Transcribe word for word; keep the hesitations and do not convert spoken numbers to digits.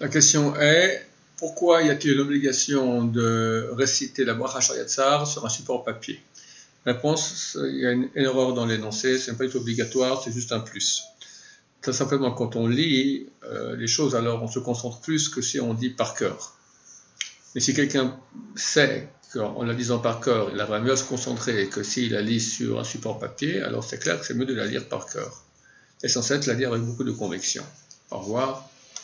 La question est, pourquoi y a-t-il l'obligation de réciter la Bracha Shariatzar sur un support papier? Réponse, il y a une erreur dans l'énoncé, ce n'est pas du tout obligatoire, c'est juste un plus. Tout simplement, quand on lit euh, les choses, alors on se concentre plus que si on dit par cœur. Mais si quelqu'un sait qu'en la lisant par cœur, il va mieux se concentrer que s'il la lit sur un support papier, alors c'est clair que c'est mieux de la lire par cœur. C'est censé être la lire avec beaucoup de conviction. Au revoir.